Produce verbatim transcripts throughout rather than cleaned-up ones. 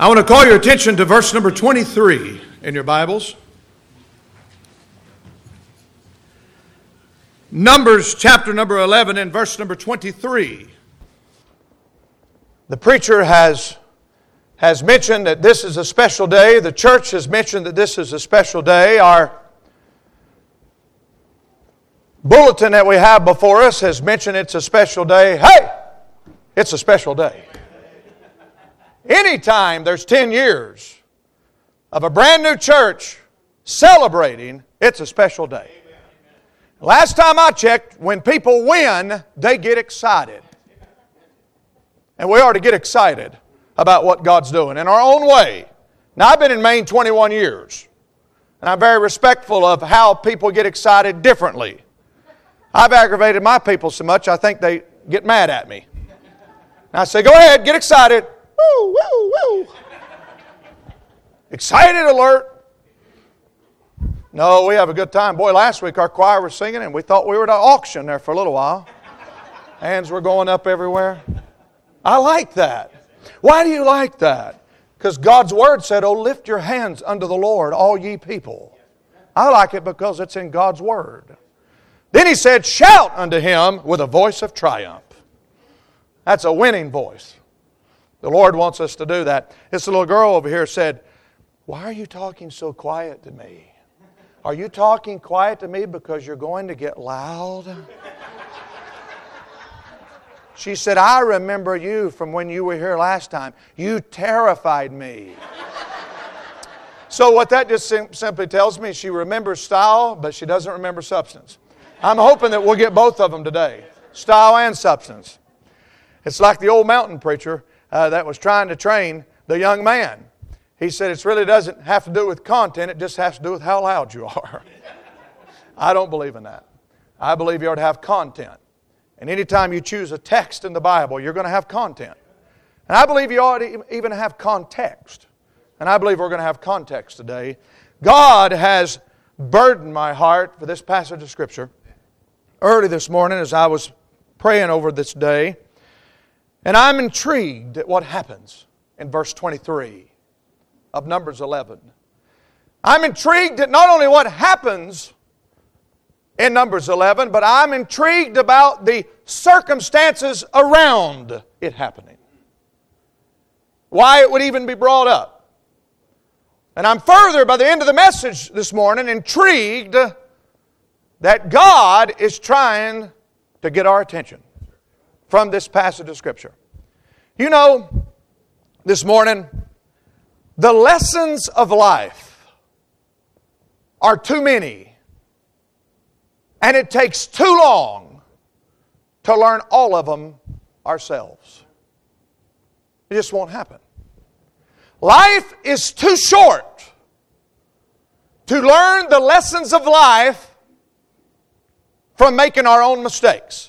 I want to call your attention to verse number twenty-three in your Bibles. Numbers chapter number eleven and verse number twenty-three. The preacher has, has mentioned that this is a special day. The church has mentioned that this is a special day. Our bulletin that we have before us has mentioned it's a special day. Hey, it's a special day. Anytime there's ten years of a brand new church celebrating, it's a special day. Last time I checked, when people win, they get excited. And we are to get excited about what God's doing in our own way. Now, I've been in Maine twenty-one years, and I'm very respectful of how people get excited differently. I've aggravated my people so much, I think they get mad at me. And I say, go ahead, get excited. Woo, woo, woo. Excited alert. No, we have a good time. Boy, last week our choir was singing and we thought we were at an auction there for a little while. Hands were going up everywhere. I like that. Why do you like that? Because God's Word said, oh, lift your hands unto the Lord, all ye people. I like it because it's in God's Word. Then He said, shout unto Him with a voice of triumph. That's a winning voice. The Lord wants us to do that. This little girl over here said, why are you talking so quiet to me? Are you talking quiet to me because you're going to get loud? She said, I remember you from when you were here last time. You terrified me. So what that just sim- simply tells me, she remembers style, but she doesn't remember substance. I'm hoping that we'll get both of them today, style and substance. It's like the old mountain preacher uh, that was trying to train the young man. He said it really doesn't have to do with content, it just has to do with how loud you are. I don't believe in that. I believe you ought to have content. And anytime you choose a text in the Bible, you're going to have content. And I believe you ought to even have context. And I believe we're going to have context today. God has burdened my heart for this passage of Scripture early this morning as I was praying over this day. And I'm intrigued at what happens in verse twenty-three of Numbers eleven. I'm intrigued at not only what happens in Numbers eleven, but I'm intrigued about the circumstances around it happening. Why it would even be brought up. And I'm further, by the end of the message this morning, intrigued that God is trying to get our attention from this passage of Scripture. You know, this morning, the lessons of life are too many, and it takes too long to learn all of them ourselves. It just won't happen. Life is too short to learn the lessons of life from making our own mistakes.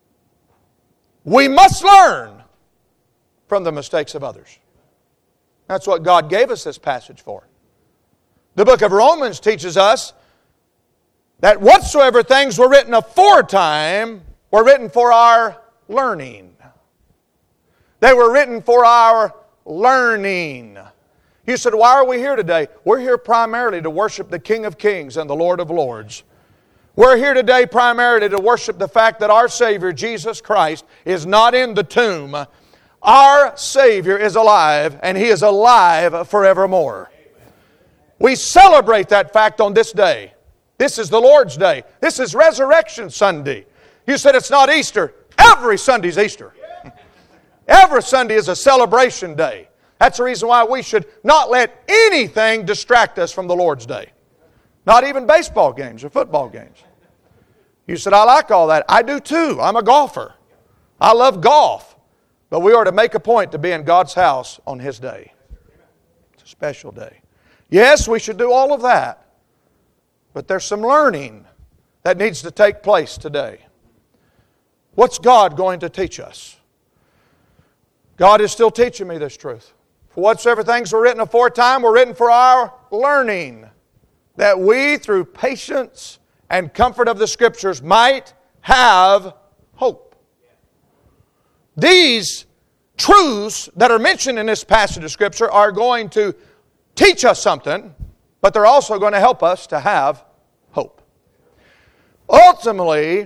We must learn from the mistakes of others. That's what God gave us this passage for. The book of Romans teaches us that whatsoever things were written aforetime were written for our learning. They were written for our learning. You said, why are we here today? We're here primarily to worship the King of Kings and the Lord of Lords. We're here today primarily to worship the fact that our Savior, Jesus Christ, is not in the tomb. Our Savior is alive, and He is alive forevermore. We celebrate that fact on this day. This is the Lord's Day. This is Resurrection Sunday. You said it's not Easter. Every Sunday's Easter. Every Sunday is a celebration day. That's the reason why we should not let anything distract us from the Lord's Day. Not even baseball games or football games. You said, I like all that. I do too. I'm a golfer. I love golf. But we are to make a point to be in God's house on His day. It's a special day. Yes, we should do all of that. But there's some learning that needs to take place today. What's God going to teach us? God is still teaching me this truth. For whatsoever things were written aforetime were written for our learning, that we, through patience and comfort of the Scriptures, might have hope. These truths that are mentioned in this passage of Scripture are going to teach us something, but they're also going to help us to have hope. Ultimately,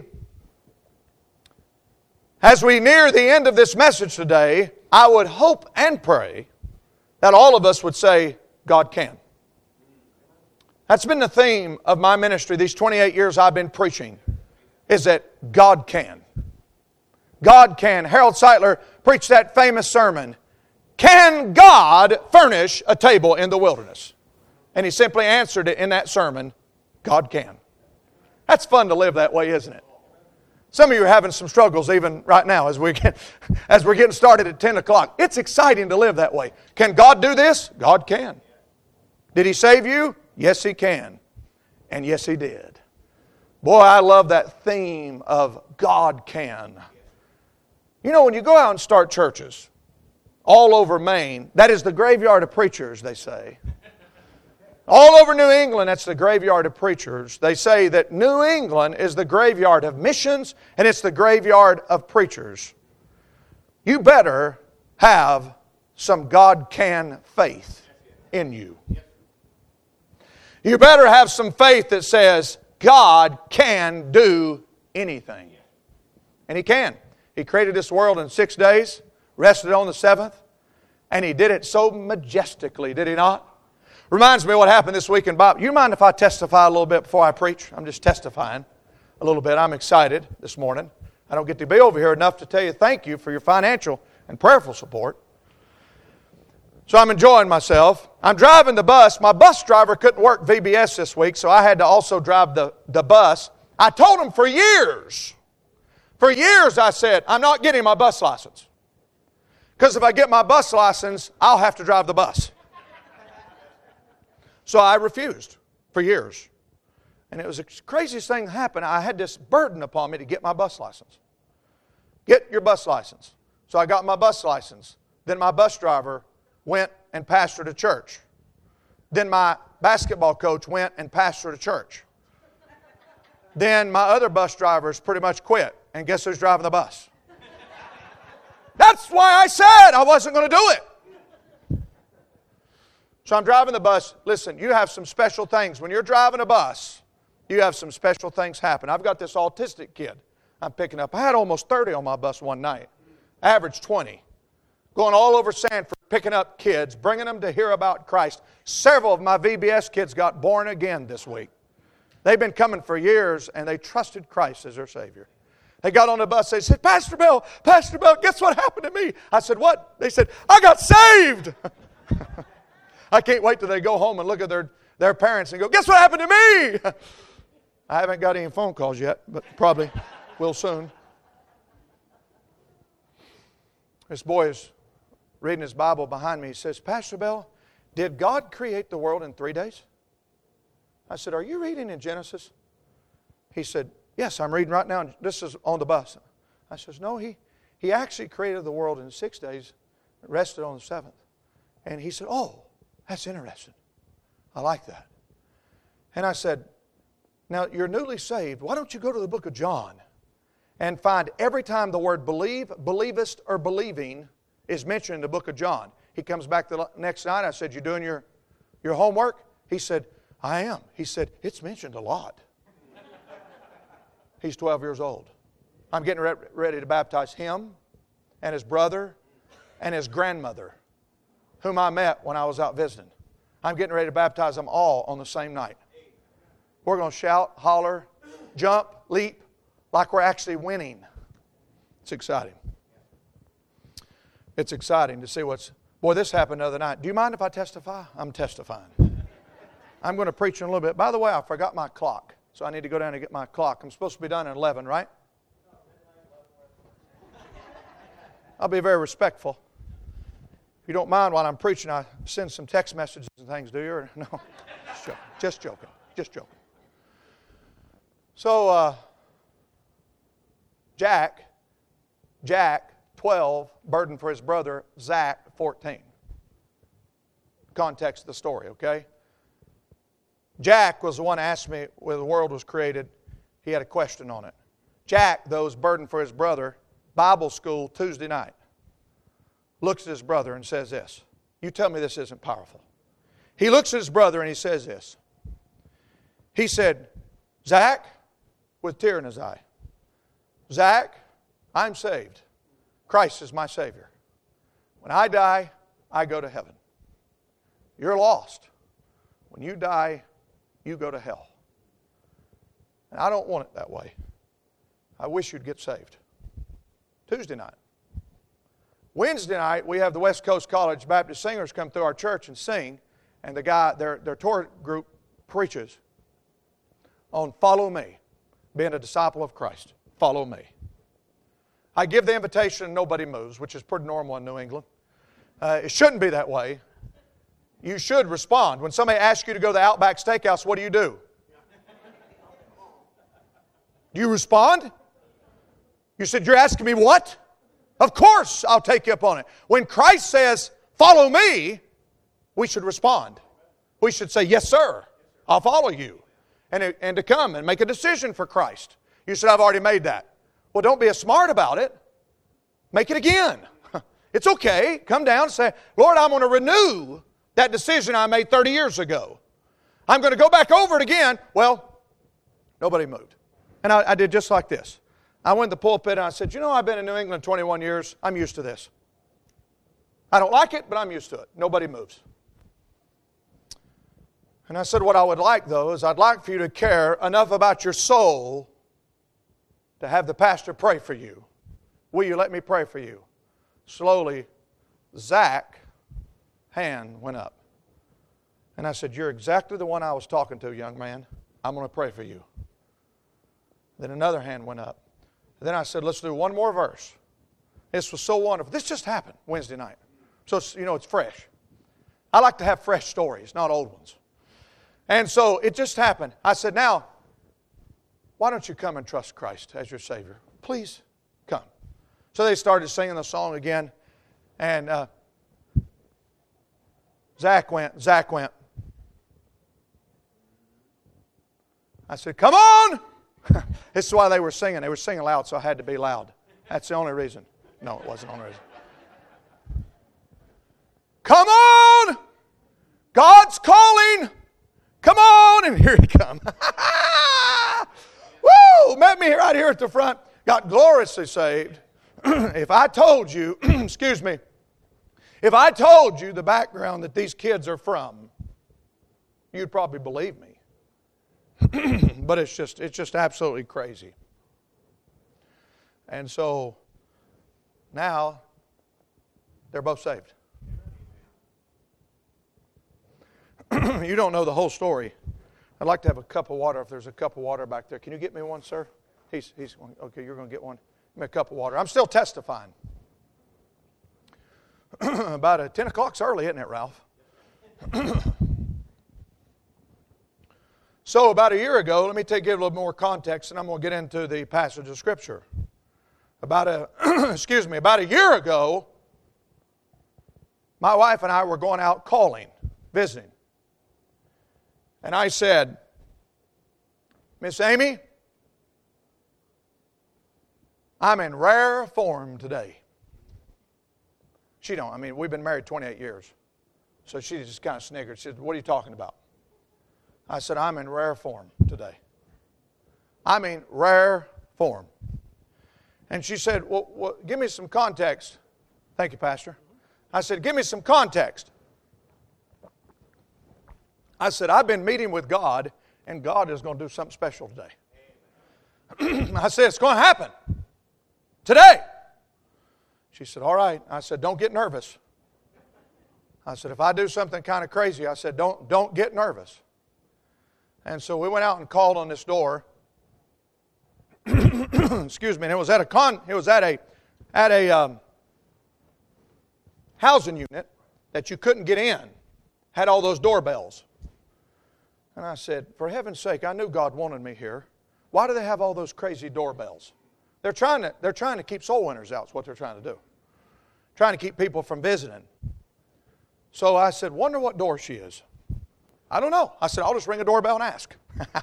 as we near the end of this message today, I would hope and pray that all of us would say, God can. That's been the theme of my ministry these twenty-eight years I've been preaching, is that God can. God can. Harold Sightler preached that famous sermon, Can God Furnish a Table in the Wilderness? And he simply answered it in that sermon, God can. That's fun to live that way, isn't it? Some of you are having some struggles even right now as, we get, as we're getting started at ten o'clock. It's exciting to live that way. Can God do this? God can. Did He save you? Yes, He can. And yes, He did. Boy, I love that theme of God can. You know, when you go out and start churches all over Maine, that is the graveyard of preachers, they say. All over New England, that's the graveyard of preachers. They say that New England is the graveyard of missions and it's the graveyard of preachers. You better have some God can faith in you. You better have some faith that says God can do anything. And He can. He created this world in six days, rested on the seventh, and He did it so majestically, did He not? Reminds me of what happened this week in Bible. You mind if I testify a little bit before I preach? I'm just testifying a little bit. I'm excited this morning. I don't get to be over here enough to tell you thank you for your financial and prayerful support. So I'm enjoying myself. I'm driving the bus. My bus driver couldn't work V B S this week, so I had to also drive the, the bus. I told him for years, for years I said, I'm not getting my bus license. Because if I get my bus license, I'll have to drive the bus. So I refused for years. And it was the craziest thing that happened. I had this burden upon me to get my bus license. Get your bus license. So I got my bus license. Then my bus driver went and pastored a church. Then my basketball coach went and pastored a church. Then my other bus drivers pretty much quit. And guess who's driving the bus? That's why I said I wasn't going to do it. So I'm driving the bus. Listen, you have some special things. When you're driving a bus, you have some special things happen. I've got this autistic kid I'm picking up. I had almost thirty on my bus one night. Average twenty. Going all over Sanford, picking up kids, bringing them to hear about Christ. Several of my V B S kids got born again this week. They've been coming for years, and they trusted Christ as their Savior. They got on the bus. They said, Pastor Bill, Pastor Bill, guess what happened to me? I said, what? They said, I got saved. I can't wait till they go home and look at their, their parents and go, guess what happened to me? I haven't got any phone calls yet, but probably will soon. This boy is reading his Bible behind me. He says, Pastor Bell, did God create the world in three days? I said, are you reading in Genesis? He said, yes, I'm reading right now. This is on the bus. I says, no, he, he actually created the world in six days, rested on the seventh. And he said, oh, that's interesting. I like that. And I said, now you're newly saved. Why don't you go to the book of John and find every time the word believe, believest, or believing is mentioned in the book of John. He comes back the next night. I said, you doing your, your homework? He said, I am. He said, it's mentioned a lot. He's twelve years old. I'm getting re- ready to baptize him and his brother and his grandmother, whom I met when I was out visiting. I'm getting ready to baptize them all on the same night. We're going to shout, holler, jump, leap, like we're actually winning. It's exciting. It's exciting to see what's... Boy, this happened the other night. Do you mind if I testify? I'm testifying. I'm going to preach in a little bit. By the way, I forgot my clock, so I need to go down and get my clock. I'm supposed to be done at eleven, right? I'll be very respectful. If you don't mind while I'm preaching, I send some text messages and things, do you? Or, no, just joking. Just joking. Just joking. So, uh, Jack, Jack, twelve, burden for his brother, Zach, fourteen. Context of the story, okay? Jack was the one who asked me when the world was created. He had a question on it. Jack, though, was burdened for his brother, Bible school Tuesday night. looks at his brother and says this. You tell me this isn't powerful. He looks at his brother and he says this. He said, Zach, with a tear in his eye, Zach, I'm saved. Christ is my Savior. When I die, I go to heaven. You're lost. When you die, you go to hell. And I don't want it that way. I wish you'd get saved. Tuesday night. Wednesday night, we have the West Coast College Baptist singers come through our church and sing. And the guy, their, their tour group preaches on follow me, being a disciple of Christ. Follow me. I give the invitation and nobody moves, which is pretty normal in New England. Uh, it shouldn't be that way. You should respond. When somebody asks you to go to the Outback Steakhouse, what do you do? Do you respond? You said, you're asking me what? Of course I'll take you up on it. When Christ says, follow me, we should respond. We should say, yes, sir, I'll follow you. And, and to come and make a decision for Christ. You said, I've already made that. Well, don't be a smart about it. Make it again. It's okay. Come down and say, Lord, I'm going to renew that decision I made thirty years ago. I'm going to go back over it again. Well, nobody moved. And I, I did just like this. I went to the pulpit and I said, you know, I've been in New England twenty-one years. I'm used to this. I don't like it, but I'm used to it. Nobody moves. And I said, what I would like, though, is I'd like for you to care enough about your soul to have the pastor pray for you. Will you let me pray for you? Slowly, Zach's hand went up. And I said, you're exactly the one I was talking to, young man. I'm going to pray for you. Then another hand went up. Then I said, let's do one more verse. This was so wonderful. This just happened Wednesday night. So, it's, you know, it's fresh. I like to have fresh stories, not old ones. And so it just happened. I said, now, why don't you come and trust Christ as your Savior? Please come. So they started singing the song again. And uh, Zach went, Zach went. I said, come on! This is why they were singing. They were singing loud, so I had to be loud. That's the only reason. No, it wasn't the only reason. Come on! God's calling! Come on! And here he comes. Woo! Met me right here at the front. Got gloriously saved. If I told you, excuse me, if I told you the background that these kids are from, you'd probably believe me. But it's just it's just absolutely crazy. And so now they're both saved. You don't know the whole story. I'd like to have a cup of water if there's a cup of water back there. Can you get me one, sir? He's he's okay, you're going to get one. Give me a cup of water. I'm still testifying. About a ten o'clock's early, isn't it, Ralph? So about a year ago, let me take, give a little more context, and I'm going to get into the passage of Scripture. About a, excuse me, about a year ago, my wife and I were going out calling, visiting. And I said, Miss Amy, I'm in rare form today. She don't, I mean, we've been married twenty-eight years. So she just kind of sniggered. She said, what are you talking about? I said, I'm in rare form today. I mean, rare form. And she said, well, well, give me some context. Thank you, Pastor. I said, give me some context. I said, I've been meeting with God, and God is going to do something special today. I said, it's going to happen today. She said, all right. I said, don't get nervous. I said, if I do something kind of crazy, I said, don't, don't get nervous. And so we went out and called on this door. Excuse me. And it was at a con. It was at a at a um, housing unit that you couldn't get in. Had all those doorbells. And I said, for heaven's sake, I knew God wanted me here. Why do they have all those crazy doorbells? They're trying to they're trying to keep soul winners out. Is what they're trying to do. Trying to keep people from visiting. So I said, wonder what door she is. I don't know. I said, I'll just ring a doorbell and ask.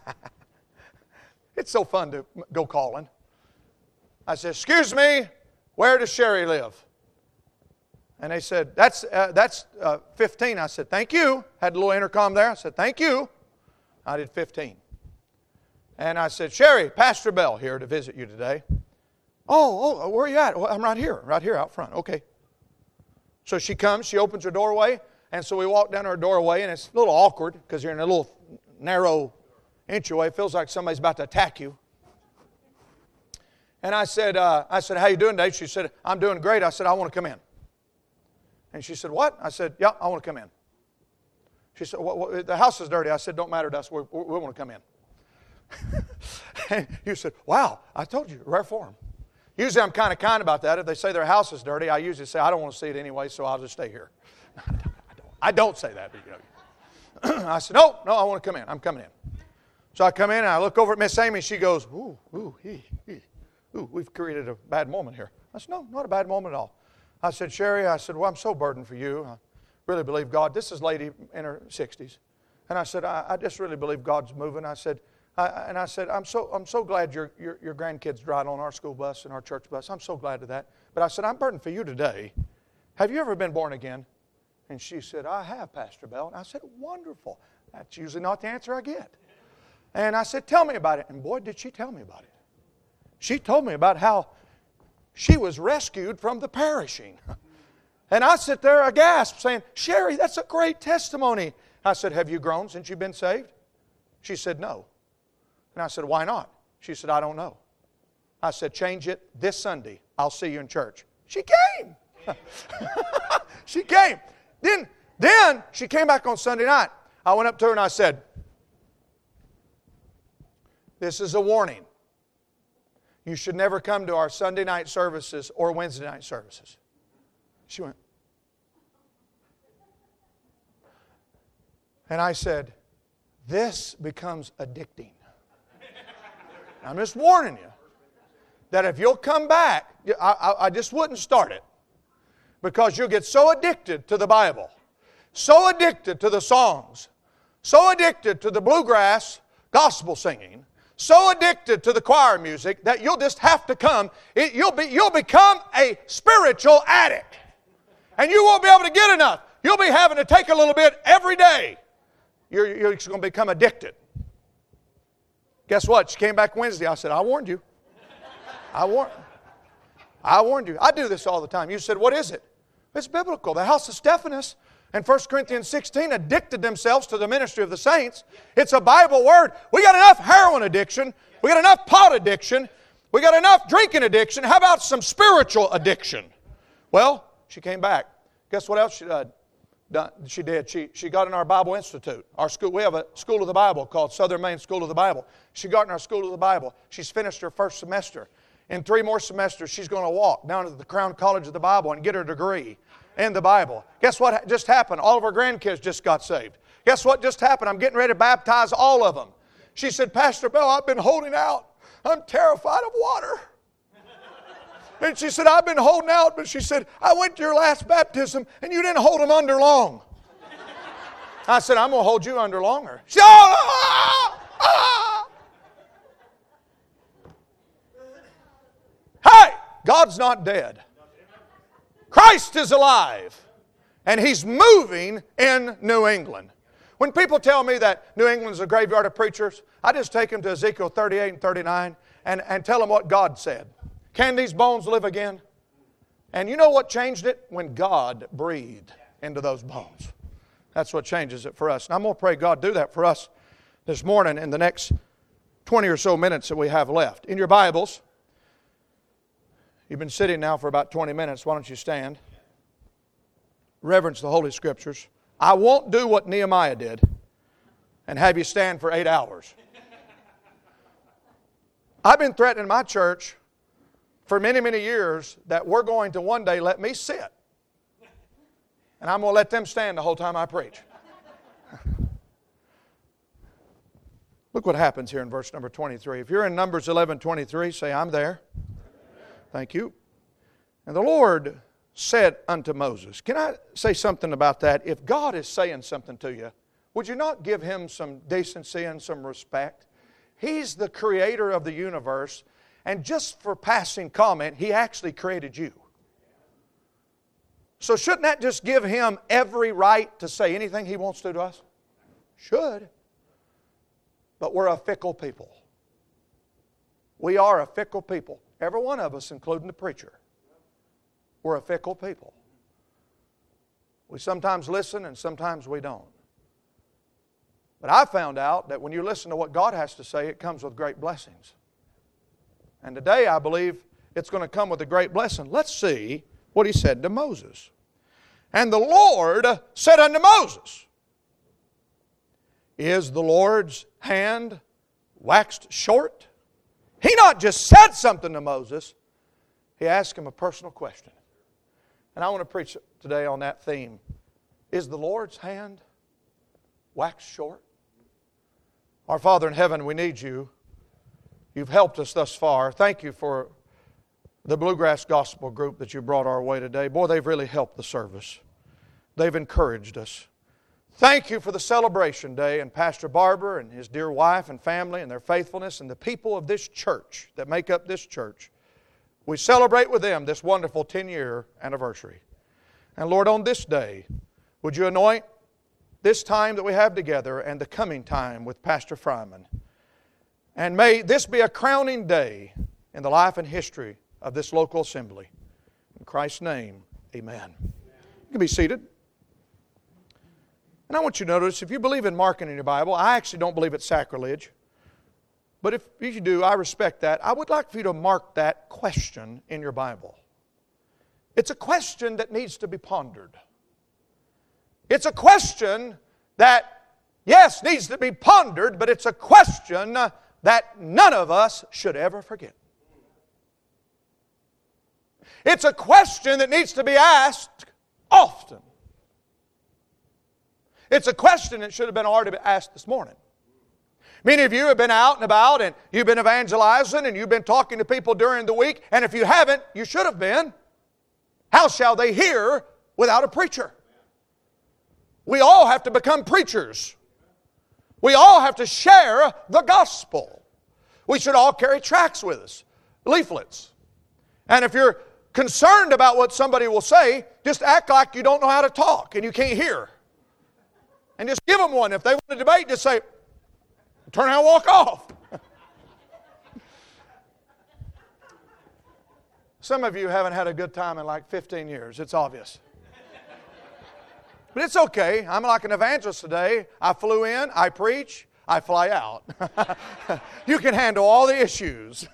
It's so fun to go calling. I said, excuse me, where does Sherry live? And they said, that's, uh, that's uh, fifteen. I said, thank you. Had a little intercom there. I said, thank you. I did fifteen. And I said, Sherry, Pastor Bell here to visit you today. Oh, oh, where are you at? Well, I'm right here, right here out front. Okay. So she comes, she opens her doorway, and so we walk down her doorway, and it's a little awkward because you're in a little narrow entryway. It feels like somebody's about to attack you. And I said, uh, I said, how you doing, Dave? She said, I'm doing great. I said, I want to come in. And she said, what? I said, yeah, I want to come in. She said, well, well, the house is dirty. I said, don't matter to us. We, we, we want to come in. And you said, wow, I told you, rare form. Usually I'm kind of kind about that. If they say their house is dirty, I usually say, I don't want to see it anyway, so I'll just stay here. I don't, I don't say that. But, you know. I said, no, no, I want to come in. I'm coming in. So I come in and I look over at Miss Amy. She goes, ooh, ooh, hee, hee. Ooh, we've created a bad moment here. I said, no, not a bad moment at all. I said, Sherry, I said, well, I'm so burdened for you. I really believe God. This is a lady in her sixties. And I said, I, I just really believe God's moving. I said, I, and I said, I'm so I'm so glad your, your, your grandkids ride on our school bus and our church bus. I'm so glad of that. But I said, I'm burdened for you today. Have you ever been born again? And she said, I have, Pastor Bell. And I said, wonderful. That's usually not the answer I get. And I said, tell me about it. And boy, did she tell me about it. She told me about how she was rescued from the perishing. And I sit there aghast saying, Sherry, that's a great testimony. I said, have you grown since you've been saved? She said, no. And I said, why not? She said, I don't know. I said, change it this Sunday. I'll see you in church. She came. She came. Then, then she came back on Sunday night. I went up to her and I said, this is a warning. You should never come to our Sunday night services or Wednesday night services. She went. And I said, this becomes addicting. I'm just warning you that if you'll come back, I, I, I just wouldn't start it because you'll get so addicted to the Bible, so addicted to the songs, so addicted to the bluegrass gospel singing, so addicted to the choir music that you'll just have to come. It, you'll be, you'll become a spiritual addict, and you won't be able to get enough. You'll be having to take a little bit every day. You're, you're going to become addicted. Guess what? She came back Wednesday. I said, I warned you. I warned I warned you. I do this all the time. You said, what is it? It's biblical. The house of Stephanus in First Corinthians sixteen addicted themselves to the ministry of the saints. It's a Bible word. We got enough heroin addiction. We got enough pot addiction. We got enough drinking addiction. How about some spiritual addiction? Well, she came back. Guess what else she did? She did. She, she got in our Bible Institute. Our school. We have a School of the Bible called Southern Maine School of the Bible. She got in our School of the Bible. She's finished her first semester. In three more semesters, she's going to walk down to the Crown College of the Bible and get her degree in the Bible. Guess what just happened? All of our grandkids just got saved. Guess what just happened? I'm getting ready to baptize all of them. She said, Pastor Bell, I've been holding out. I'm terrified of water. And she said, I've been holding out, but she said, I went to your last baptism and you didn't hold them under long. I said, I'm going to hold you under longer. She said, ah, ah. Hey, God's not dead. Christ is alive. And He's moving in New England. When people tell me that New England's a graveyard of preachers, I just take them to Ezekiel thirty-eight and thirty-nine and, and tell them what God said. Can these bones live again? And you know what changed it? When God breathed into those bones. That's what changes it for us. And I'm going to pray God do that for us this morning in the next twenty or so minutes that we have left. In your Bibles, you've been sitting now for about twenty minutes. Why don't you stand? Reverence the Holy Scriptures. I won't do what Nehemiah did and have you stand for eight hours. I've been threatening my church for many, many years that we're going to one day let me sit. And I'm going to let them stand the whole time I preach. Look what happens here in verse number twenty-three. If you're in Numbers eleven twenty-three, say, I'm there. Thank you. And the Lord said unto Moses. Can I say something about that? If God is saying something to you, would you not give Him some decency and some respect? He's the creator of the universe. And just for passing comment, He actually created you. So shouldn't that just give Him every right to say anything He wants to to us? Should. But we're a fickle people. We are a fickle people. Every one of us, including the preacher. We're a fickle people. We sometimes listen and sometimes we don't. But I found out that when you listen to what God has to say, it comes with great blessings. And today I believe it's going to come with a great blessing. Let's see what He said to Moses. And the Lord said unto Moses, Is the Lord's hand waxed short? He not just said something to Moses, He asked him a personal question. And I want to preach today on that theme. Is the Lord's hand waxed short? Our Father in heaven, we need You. You've helped us thus far. Thank You for the Bluegrass Gospel group that You brought our way today. Boy, they've really helped the service. They've encouraged us. Thank You for the celebration day and Pastor Barber and his dear wife and family and their faithfulness and the people of this church that make up this church. We celebrate with them this wonderful ten-year anniversary. And Lord, on this day, would You anoint this time that we have together and the coming time with Pastor Fryman. And may this be a crowning day in the life and history of this local assembly. In Christ's name, amen. You can be seated. And I want you to notice, if you believe in marking in your Bible, I actually don't believe it's sacrilege. But if you do, I respect that. I would like for you to mark that question in your Bible. It's a question that needs to be pondered. It's a question that, yes, needs to be pondered, but it's a question that none of us should ever forget. It's a question that needs to be asked often. It's a question that should have been already asked this morning. Many of you have been out and about and you've been evangelizing and you've been talking to people during the week, and if you haven't, you should have been. How shall they hear without a preacher? We all have to become preachers. We all have to share the gospel. We should all carry tracts with us, leaflets. And if you're concerned about what somebody will say, just act like you don't know how to talk and you can't hear. And just give them one. If they want to debate, just say, turn around and walk off. Some of you haven't had a good time in like fifteen years. It's obvious. But it's okay. I'm like an evangelist today. I flew in, I preach, I fly out. You can handle all the issues.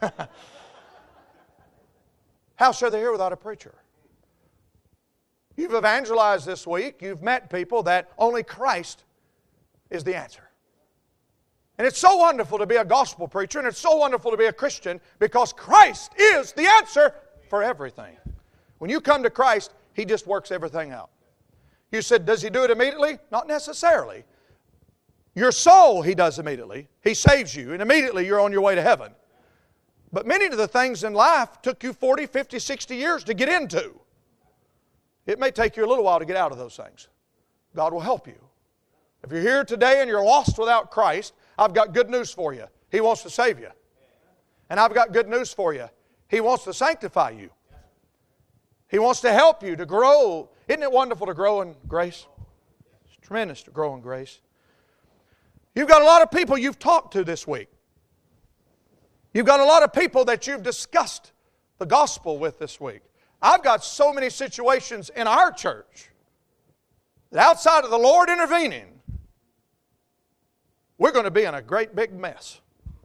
How shall they hear without a preacher? You've evangelized this week. You've met people that only Christ is the answer. And it's so wonderful to be a gospel preacher, and it's so wonderful to be a Christian because Christ is the answer for everything. When you come to Christ, He just works everything out. You said, does He do it immediately? Not necessarily. Your soul He does immediately. He saves you, and immediately you're on your way to heaven. But many of the things in life took you forty, fifty, sixty years to get into. It may take you a little while to get out of those things. God will help you. If you're here today and you're lost without Christ, I've got good news for you. He wants to save you. And I've got good news for you. He wants to sanctify you. He wants to help you to grow. Isn't it wonderful to grow in grace? It's tremendous to grow in grace. You've got a lot of people you've talked to this week. You've got a lot of people that you've discussed the gospel with this week. I've got so many situations in our church that outside of the Lord intervening, we're going to be in a great big mess.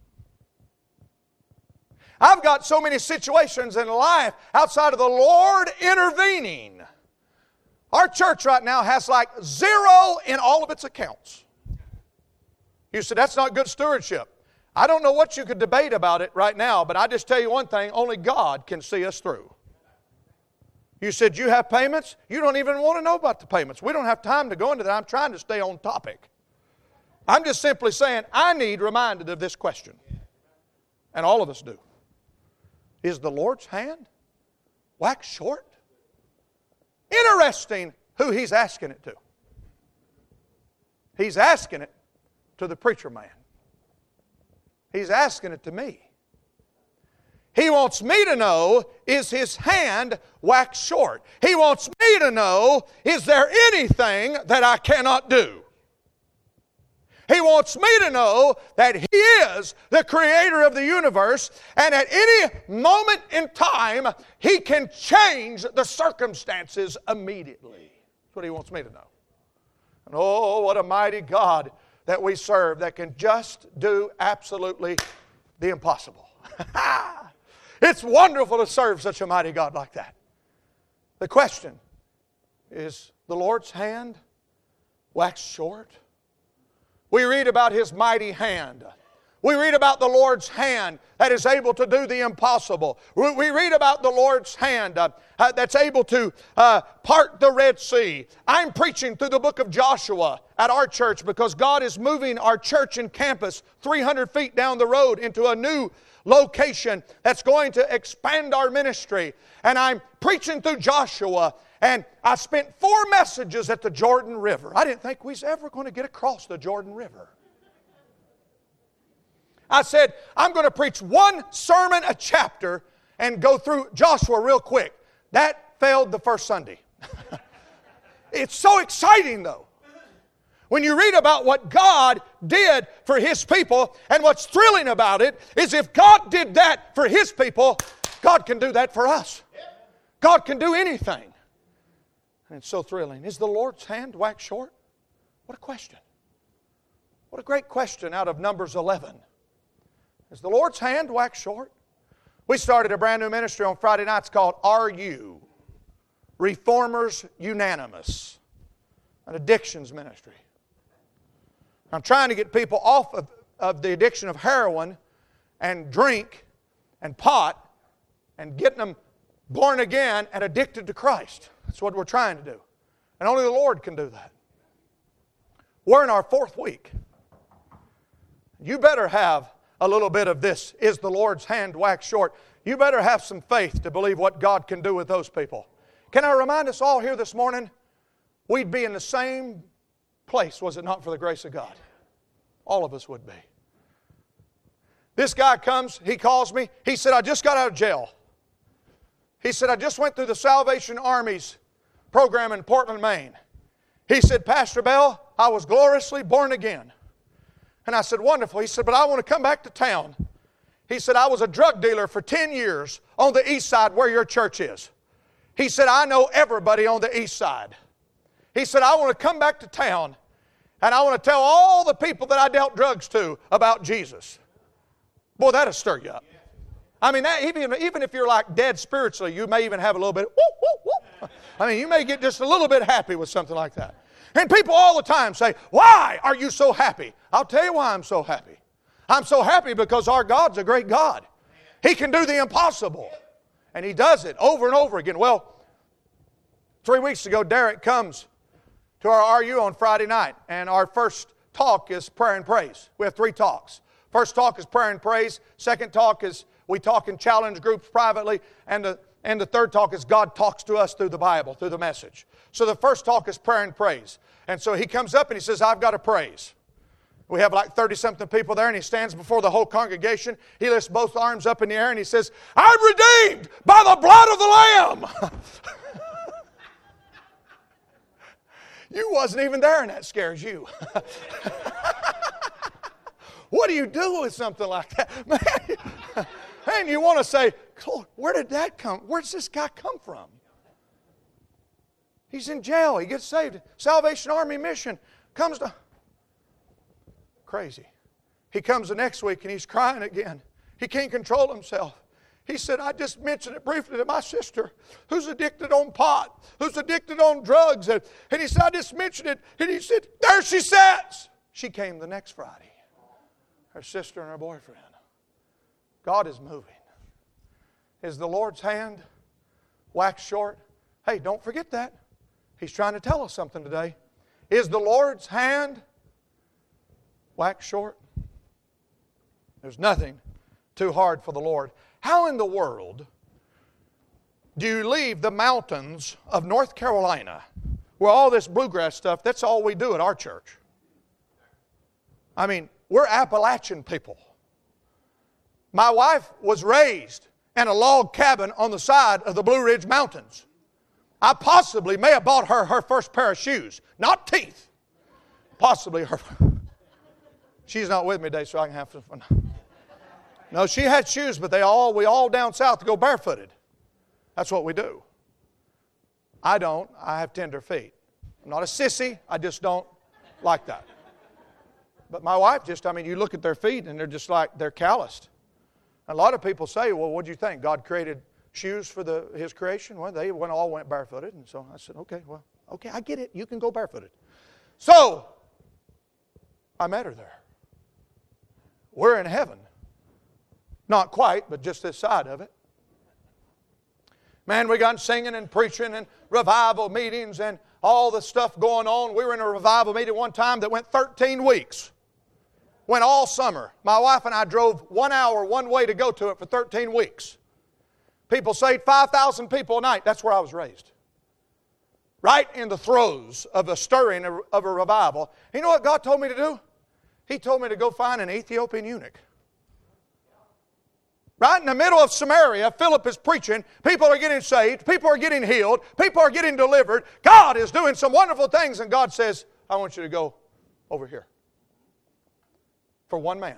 I've got so many situations in life outside of the Lord intervening. Our church right now has like zero in all of its accounts. You said, that's not good stewardship. I don't know what you could debate about it right now, but I just tell you one thing, only God can see us through. You said you have payments? You don't even want to know about the payments. We don't have time to go into that. I'm trying to stay on topic. I'm just simply saying I need reminded of this question. And all of us do. Is the Lord's hand waxed short? Interesting who He's asking it to. He's asking it to the preacher man. He's asking it to me. He wants me to know, is His hand waxed short? He wants me me to know, is there anything that I cannot do? He wants me to know that He is the creator of the universe, and at any moment in time, He can change the circumstances immediately. That's what He wants me to know. And oh, what a mighty God that we serve that can just do absolutely the impossible. It's wonderful to serve such a mighty God like that. The question is, the Lord's hand waxed short? We read about His mighty hand. We read about the Lord's hand that is able to do the impossible. We read about the Lord's hand uh, uh, that's able to uh, part the Red Sea. I'm preaching through the book of Joshua at our church because God is moving our church and campus three hundred feet down the road into a new location that's going to expand our ministry. And I'm preaching through Joshua, and I spent four messages at the Jordan River. I didn't think we was ever going to get across the Jordan River. I said, I'm going to preach one sermon a chapter and go through Joshua real quick. That failed the first Sunday. It's so exciting, though. When you read about what God did for His people, and what's thrilling about it is if God did that for His people, God can do that for us. God can do anything. And it's so thrilling. Is the Lord's hand waxed short? What a question. What a great question out of Numbers eleven. Is the Lord's hand waxed short? We started a brand new ministry on Friday nights called Are You? Reformers Unanimous. An addictions ministry. I'm trying to get people off of, of the addiction of heroin and drink and pot and getting them born again and addicted to Christ. That's what we're trying to do. And only the Lord can do that. We're in our fourth week. You better have a little bit of this. Is the Lord's hand waxed short? You better have some faith to believe what God can do with those people. Can I remind us all here this morning, we'd be in the same place was it not for the grace of God. All of us would be. This guy comes, he calls me, he said, I just got out of jail. He said, I just went through the Salvation Army's program in Portland, Maine. He said, Pastor Bell, I was gloriously born again. And I said, wonderful. He said, but I want to come back to town. He said, I was a drug dealer for ten years on the east side where your church is. He said, I know everybody on the east side. He said, I want to come back to town and I want to tell all the people that I dealt drugs to about Jesus. Boy, that'll stir you up. I mean, that, even, even if you're like dead spiritually, you may even have a little bit, whoop, whoop, whoop. I mean, you may get just a little bit happy with something like that. And people all the time say, why are you so happy? I'll tell you why I'm so happy. I'm so happy because our God's a great God. He can do the impossible. And He does it over and over again. Well, three weeks ago, Derek comes to our R U on Friday night. And our first talk is prayer and praise. We have three talks. First talk is prayer and praise. Second talk is we talk in challenge groups privately. And the, and the third talk is God talks to us through the Bible, through the message. So the first talk is prayer and praise. And so he comes up and he says, I've got to praise. We have like thirty-something people there, and he stands before the whole congregation. He lifts both arms up in the air and he says, I'm redeemed by the blood of the Lamb. You wasn't even there and that scares you. What do you do with something like that? Man, man you want to say, where did that come? Where does this guy come from? He's in jail. He gets saved. Salvation Army mission. Comes to... Crazy. He comes the next week and he's crying again. He can't control himself. He said, I just mentioned it briefly to my sister who's addicted on pot, who's addicted on drugs. And, and he said, I just mentioned it. And he said, there she sits. She came the next Friday. Her sister and her boyfriend. God is moving. Is the Lord's hand waxed short? Hey, don't forget that. He's trying to tell us something today. Is the Lord's hand waxed short? There's nothing too hard for the Lord. How in the world do you leave the mountains of North Carolina where all this bluegrass stuff, that's all we do at our church? I mean, we're Appalachian people. My wife was raised in a log cabin on the side of the Blue Ridge Mountains. I possibly may have bought her her first pair of shoes. Not teeth. Possibly her. She's not with me today, so I can have some fun. No, she had shoes, but they all we all down south go barefooted. That's what we do. I don't. I have tender feet. I'm not a sissy. I just don't like that. But my wife just, I mean, you look at their feet and they're just like, they're calloused. A lot of people say, well, what do you think? God created shoes for the His creation? Well, they went, all went barefooted. And so I said, okay, well, okay, I get it. You can go barefooted. So, I met her there. We're in heaven. Not quite, but just this side of it. Man, we got singing and preaching and revival meetings and all the stuff going on. We were in a revival meeting one time that went thirteen weeks. Went all summer. My wife and I drove one hour one way to go to it for thirteen weeks. People saved five thousand people a night. That's where I was raised. Right in the throes of a stirring of a revival. You know what God told me to do? He told me to go find an Ethiopian eunuch. Right in the middle of Samaria, Philip is preaching. People are getting saved. People are getting healed. People are getting delivered. God is doing some wonderful things. And God says, I want you to go over here. For one man.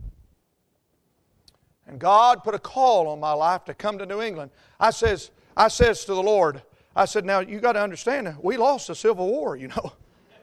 And God put a call on my life to come to New England. I says, I says to the Lord, I said, now you got to understand, we lost the Civil War, you know.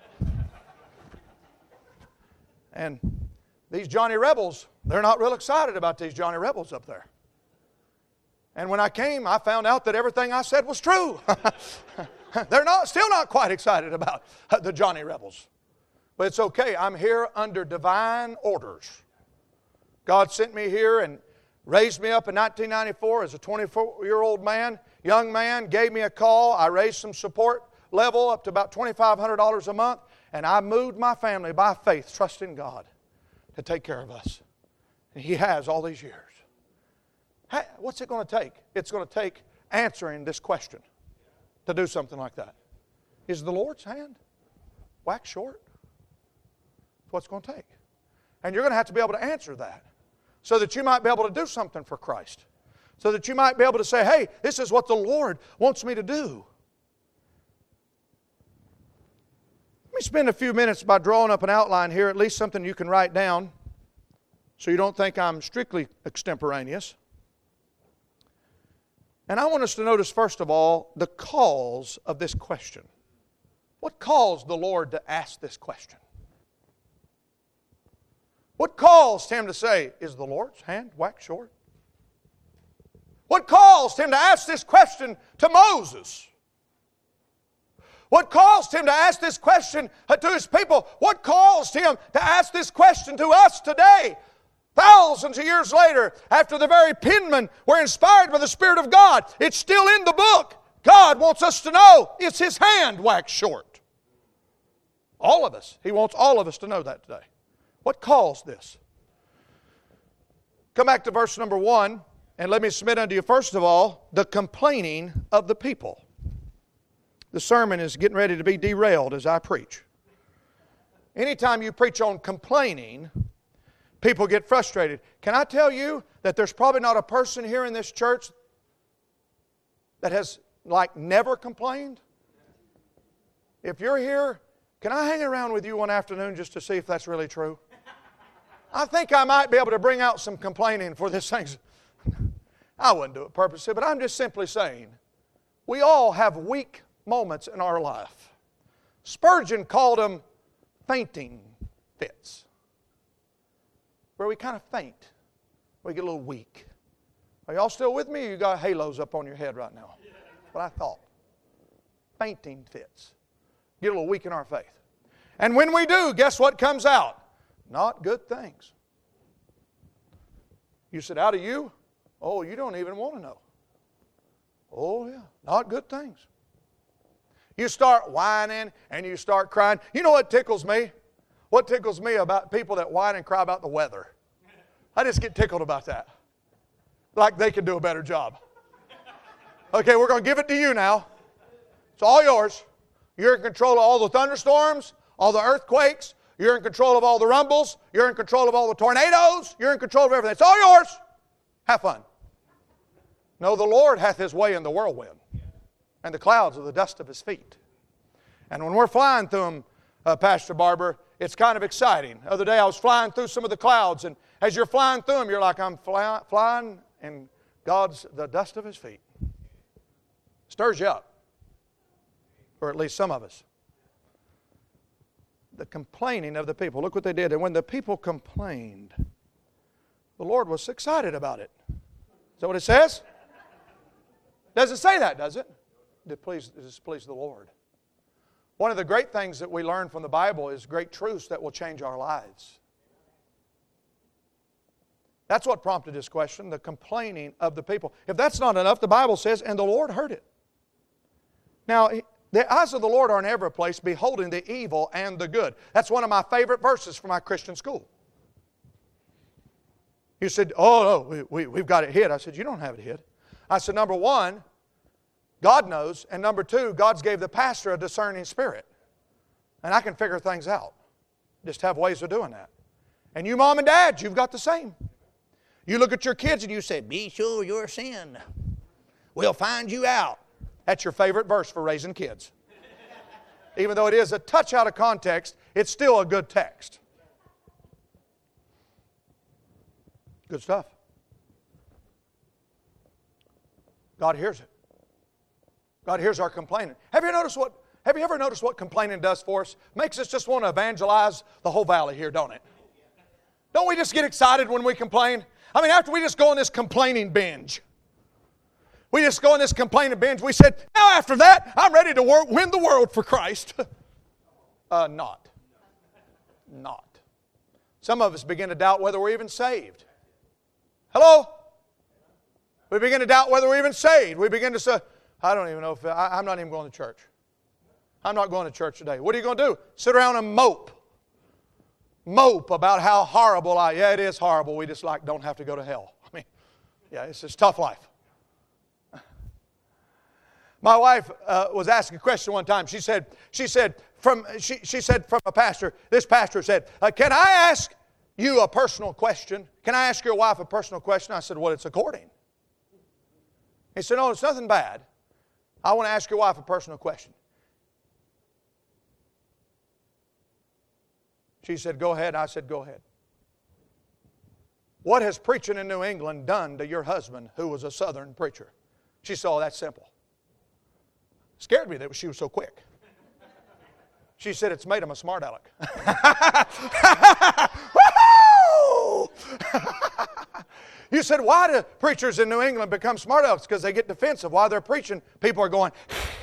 And these Johnny Rebels, they're not real excited about these Johnny Rebels up there. And when I came, I found out that everything I said was true. They're not, still not quite excited about the Johnny Rebels. But it's okay. I'm here under divine orders. God sent me here and raised me up in nineteen ninety-four as a twenty-four-year-old man, young man, gave me a call. I raised some support level up to about twenty-five hundred dollars a month, and I moved my family by faith, trusting God to take care of us. And He has all these years. Hey, what's it going to take? It's going to take answering this question to do something like that. Is the Lord's hand wax short? That's what it's going to take. And you're going to have to be able to answer that so that you might be able to do something for Christ. So that you might be able to say, hey, this is what the Lord wants me to do. Let me spend a few minutes by drawing up an outline here, at least something you can write down so you don't think I'm strictly extemporaneous. And I want us to notice, first of all, the cause of this question. What caused the Lord to ask this question? What caused Him to say, is the Lord's hand wax short? What caused Him to ask this question to Moses? What caused Him to ask this question to His people? What caused Him to ask this question to us today? Thousands of years later, after the very penmen were inspired by the Spirit of God, it's still in the book. God wants us to know, is His hand waxed short? All of us. He wants all of us to know that today. What caused this? Come back to verse number one, and let me submit unto you, first of all, the complaining of the people. The sermon is getting ready to be derailed as I preach. Anytime you preach on complaining, people get frustrated. Can I tell you that there's probably not a person here in this church that has, like, never complained? If you're here, can I hang around with you one afternoon just to see if that's really true? I think I might be able to bring out some complaining for this thing. I wouldn't do it purposely, but I'm just simply saying, we all have weak moments in our life. Spurgeon called them fainting fits, where we kind of faint, we get a little weak. Are y'all still with me? Or you got halos up on your head right now? What I thought. Fainting fits. Get a little weak in our faith. And when we do, guess what comes out? Not good things. You said, out of you? Oh, you don't even want to know. Oh, yeah. Not good things. You start whining and you start crying. You know what tickles me? What tickles me about people that whine and cry about the weather? I just get tickled about that. Like they can do a better job. Okay, we're going to give it to you now. It's all yours. You're in control of all the thunderstorms, all the earthquakes. You're in control of all the rumbles. You're in control of all the tornadoes. You're in control of everything. It's all yours. Have fun. No, the Lord hath His way in the whirlwind. And the clouds are the dust of His feet. And when we're flying through them, uh, Pastor Barber, it's kind of exciting. The other day I was flying through some of the clouds, and as you're flying through them, you're like, I'm fly, flying in God's, the dust of His feet. Stirs you up. Or at least some of us. The complaining of the people. Look what they did. And when the people complained, the Lord was excited about it. Is that what it says? Doesn't say that, does it? It please, it displeased the Lord. One of the great things that we learn from the Bible is great truths that will change our lives. That's what prompted this question, the complaining of the people. If that's not enough, the Bible says, and the Lord heard it. Now, the eyes of the Lord are in every place, beholding the evil and the good. That's one of my favorite verses from my Christian school. You said, oh, no, we, we, we've got it hid. I said, you don't have it hid. I said, number one, God knows. And number two, God's gave the pastor a discerning spirit. And I can figure things out. Just have ways of doing that. And you mom and dad, you've got the same. You look at your kids and you say, be sure your sin. We'll find you out. That's your favorite verse for raising kids. Even though it is a touch out of context, it's still a good text. Good stuff. God hears it. God hears our complaining. Have you noticed what? Have you ever noticed what complaining does for us? Makes us just want to evangelize the whole valley here, don't it? Don't we just get excited when we complain? I mean, after we just go on this complaining binge. We just go on this complaining binge. We said, now after that, I'm ready to work, win the world for Christ. uh, not. Not. Some of us begin to doubt whether we're even saved. Hello? We begin to doubt whether we're even saved. We begin to say, I don't even know if, I, I'm not even going to church. I'm not going to church today. What are you going to do? Sit around and mope. Mope about how horrible I, yeah, it is horrible. We just like don't have to go to hell. I mean, yeah, it's just tough life. My wife uh, was asking a question one time. She said, she said, from, she, she said from a pastor, this pastor said, uh, can I ask you a personal question? Can I ask your wife a personal question? I said, well, it's according. He said, no, it's nothing bad. I want to ask your wife a personal question. She said, go ahead. I said, go ahead. What has preaching in New England done to your husband who was a Southern preacher? She said, oh, that's simple. Scared me that she was so quick. She said, it's made him a smart aleck. You said, why do preachers in New England become smart alecks? Because they get defensive. While they're preaching, people are going,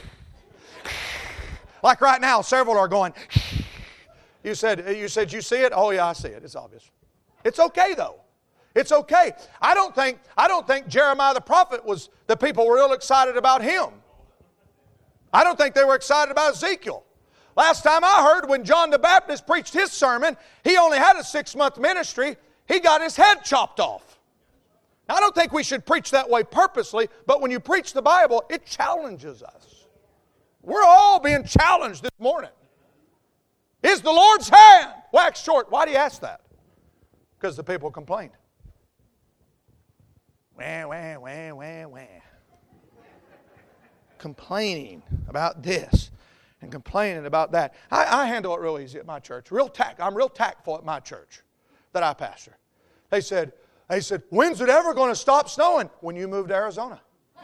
like right now, several are going. You said, you said, you see it? Oh yeah, I see it. It's obvious. It's okay though. It's okay. I don't think, I don't think Jeremiah the prophet was, the people were real excited about him. I don't think they were excited about Ezekiel. Last time I heard, when John the Baptist preached his sermon, he only had a six-month ministry. He got his head chopped off. Now, I don't think we should preach that way purposely, but when you preach the Bible, it challenges us. We're all being challenged this morning. Is the Lord's hand waxed short? Why do you ask that? Because the people complained. Wah, wah, wah, wah, wah. Complaining about this and complaining about that. I, I handle it real easy at my church. Real tact. I'm real tactful at my church that I pastor. They said, they said, when's it ever going to stop snowing? When you move to Arizona.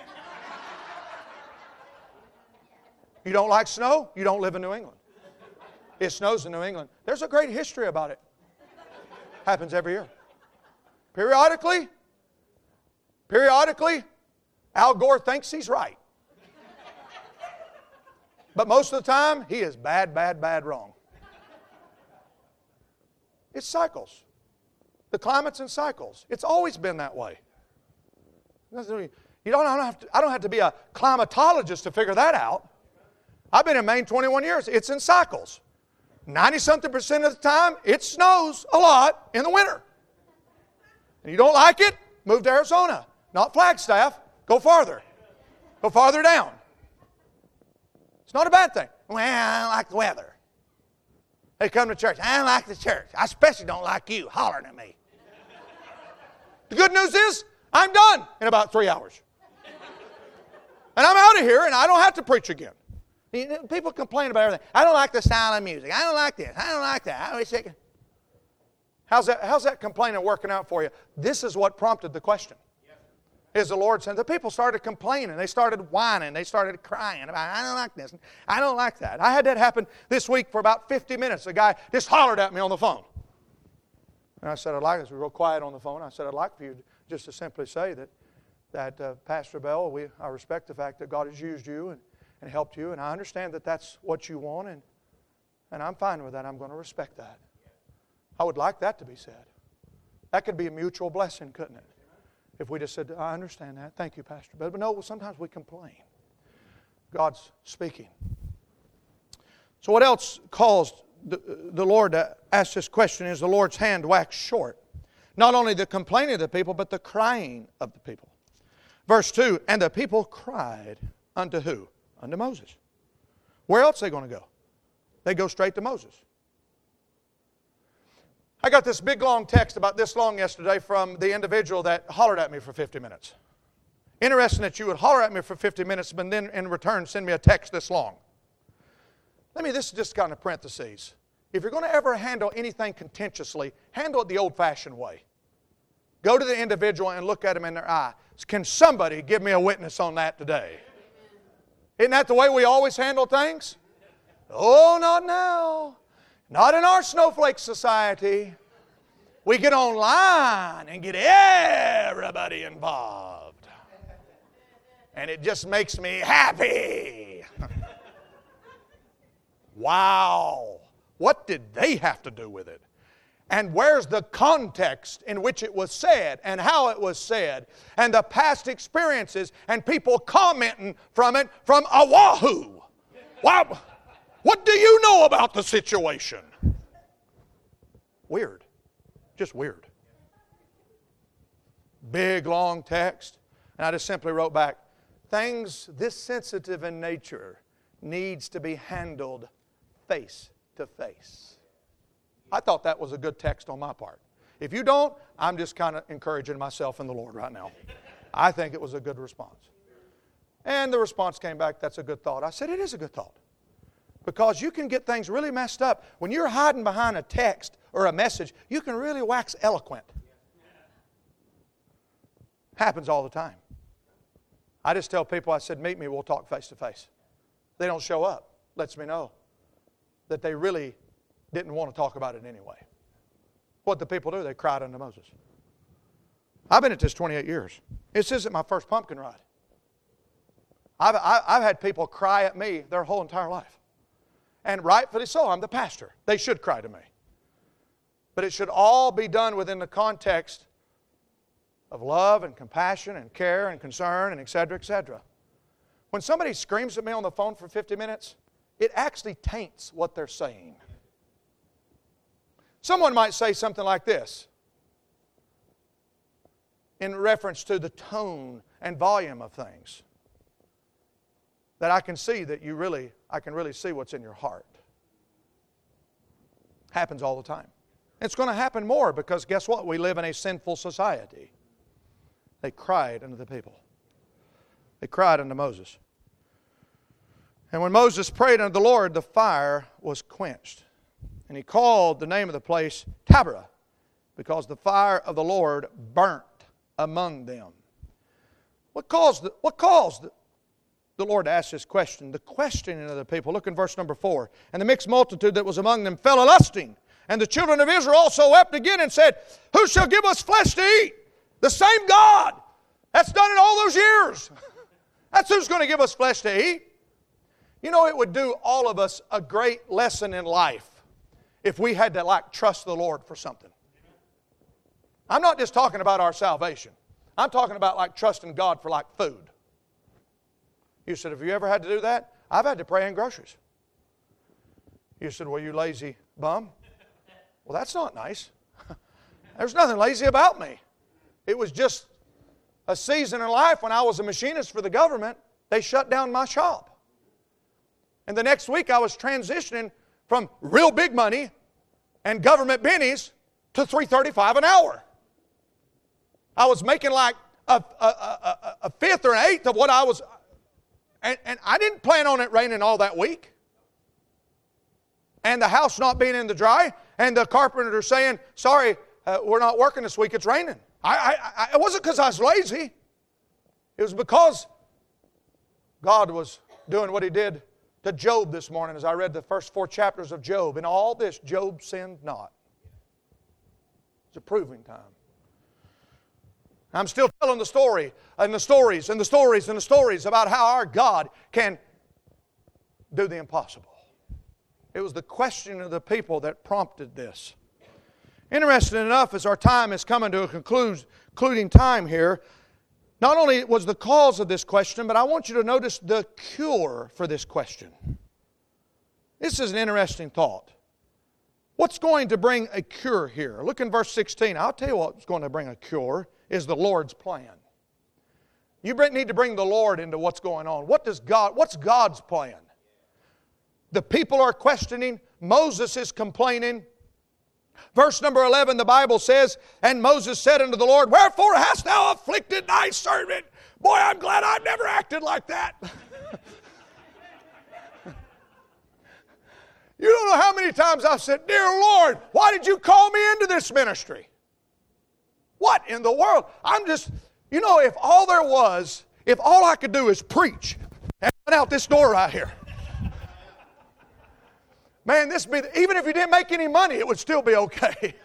You don't like snow? You don't live in New England. It snows in New England. There's a great history about it. Happens every year. Periodically, periodically, Al Gore thinks he's right. But most of the time, he is bad, bad, bad wrong. It cycles. The climate's in cycles. It's always been that way. You don't, I, don't have to, I don't have to be a climatologist to figure that out. I've been in Maine twenty-one years. It's in cycles. ninety-something percent of the time, it snows a lot in the winter. And you don't like it? Move to Arizona. Not Flagstaff. Go farther. Go farther down. It's not a bad thing. Well, I don't like the weather. They come to church. I don't like the church. I especially don't like you hollering at me. The good news is, I'm done in about three hours. And I'm out of here and I don't have to preach again. People complain about everything. I don't like the sound of music. I don't like this. I don't like that. I wish I could. How's that, how's that complaining working out for you? This is what prompted the question. Is the Lord saying, the people started complaining. They started whining. They started crying about, I don't like this. I don't like that. I had that happen this week for about fifty minutes. A guy just hollered at me on the phone. And I said, I'd like, it was real quiet on the phone. I said, I'd like for you just to simply say that, that uh, Pastor Bell, we, I respect the fact that God has used you and, and helped you. And I understand that that's what you want. And, and I'm fine with that. I'm going to respect that. I would like that to be said. That could be a mutual blessing, couldn't it? If we just said, I understand that. Thank you, Pastor. But, but no, sometimes we complain. God's speaking. So what else caused the, the Lord to ask this question is the Lord's hand waxed short. Not only the complaining of the people, but the crying of the people. Verse two, and the people cried unto who? Unto Moses. Where else are they going to go? They go straight to Moses. I got this big long text about this long yesterday from the individual that hollered at me for fifty minutes. Interesting that you would holler at me for fifty minutes, but then in return send me a text this long. Let me, this is just kind of parentheses. If you're going to ever handle anything contentiously, handle it the old-fashioned way. Go to the individual and look at them in their eye. Can somebody give me a witness on that today? Isn't that the way we always handle things? Oh, not now. Not in our snowflake society. We get online and get everybody involved. And it just makes me happy. Wow. What did they have to do with it? And where's the context in which it was said and how it was said and the past experiences and people commenting from it from Oahu? Wow. What do you know about the situation? Weird. Just weird. Big, long text. And I just simply wrote back, things this sensitive in nature needs to be handled face to face. I thought that was a good text on my part. If you don't, I'm just kind of encouraging myself in the Lord right now. I think it was a good response. And the response came back, that's a good thought. I said, it is a good thought. Because you can get things really messed up. When you're hiding behind a text or a message, you can really wax eloquent. Happens all the time. I just tell people, I said, meet me, we'll talk face to face. They don't show up. Lets me know that they really didn't want to talk about it anyway. What the people do, they cried unto Moses. I've been at this twenty-eight years. This isn't my first pumpkin ride. I've, I've had people cry at me their whole entire life. And rightfully so, I'm the pastor. They should cry to me. But it should all be done within the context of love and compassion and care and concern and et cetera, et cetera. When somebody screams at me on the phone for fifty minutes, it actually taints what they're saying. Someone might say something like this in reference to the tone and volume of things. That I can see that you really, I can really see what's in your heart. Happens all the time. It's going to happen more because guess what? We live in a sinful society. They cried unto the people. They cried unto Moses. And when Moses prayed unto the Lord, the fire was quenched. And he called the name of the place Taberah, because the fire of the Lord burnt among them. What caused the, what caused the, the Lord to ask this question? The questioning of the people. Look in verse number four. And the mixed multitude that was among them fell a-lusting. And the children of Israel also wept again and said, who shall give us flesh to eat? The same God that's done it all those years. That's who's going to give us flesh to eat. You know, it would do all of us a great lesson in life if we had to like trust the Lord for something. I'm not just talking about our salvation. I'm talking about like trusting God for like food. You said, have you ever had to do that? I've had to pray in groceries. You said, well, you lazy bum. Well, that's not nice. There's nothing lazy about me. It was just a season in life when I was a machinist for the government. They shut down my shop. And the next week I was transitioning from real big money and government bennies to three thirty-five an hour. I was making like a, a, a, a fifth or an eighth of what I was And, and I didn't plan on it raining all that week. And the house not being in the dry. And the carpenter saying, sorry, uh, we're not working this week, it's raining. I, I, I, it wasn't because I was lazy. It was because God was doing what He did to Job this morning as I read the first four chapters of Job. In all this, Job sinned not. It's a proving time. I'm still telling the story and the stories and the stories and the stories about how our God can do the impossible. It was the question of the people that prompted this. Interesting enough, as our time is coming to a conclude, concluding time here, not only was the cause of this question, but I want you to notice the cure for this question. This is an interesting thought. What's going to bring a cure here? Look in verse sixteen. I'll tell you what's going to bring a cure is the Lord's plan. You need to bring the Lord into what's going on. What does God, what's God's plan? The people are questioning. Moses is complaining. Verse number eleven, the Bible says, and Moses said unto the Lord, wherefore hast thou afflicted thy servant? Boy, I'm glad I've never acted like that. You don't know how many times I've said, dear Lord, why did you call me into this ministry? What in the world? I'm just, you know, if all there was, if all I could do is preach and run out this door right here. Man, this be, even if you didn't make any money, it would still be okay.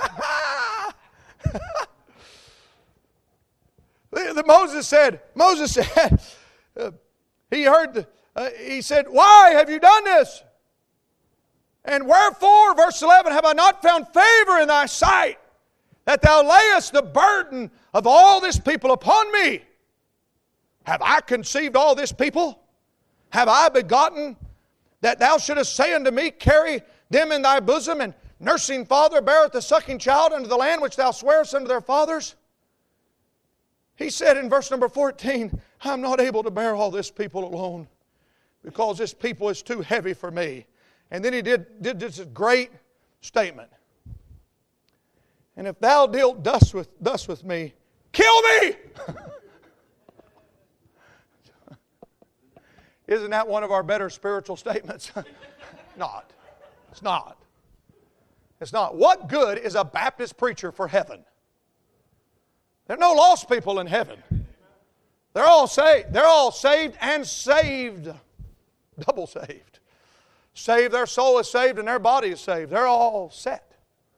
the, Moses said, Moses said, uh, he heard, the, uh, he said, why have you done this? And wherefore, verse eleven, have I not found favor in thy sight, that thou layest the burden of all this people upon me? Have I conceived all this people? Have I begotten, that thou shouldest say unto me, carry them in thy bosom, and nursing father beareth the sucking child unto the land which thou swearest unto their fathers? He said in verse number fourteen, I'm not able to bear all this people alone, because this people is too heavy for me. And then he did, did this great statement. And if thou dealt thus with, thus with me, kill me! Isn't that one of our better spiritual statements? Not. It's not. It's not. What good is a Baptist preacher for heaven? There are no lost people in heaven. They're all saved. They're all saved and saved. Double saved. Saved, their soul is saved and their body is saved. They're all set.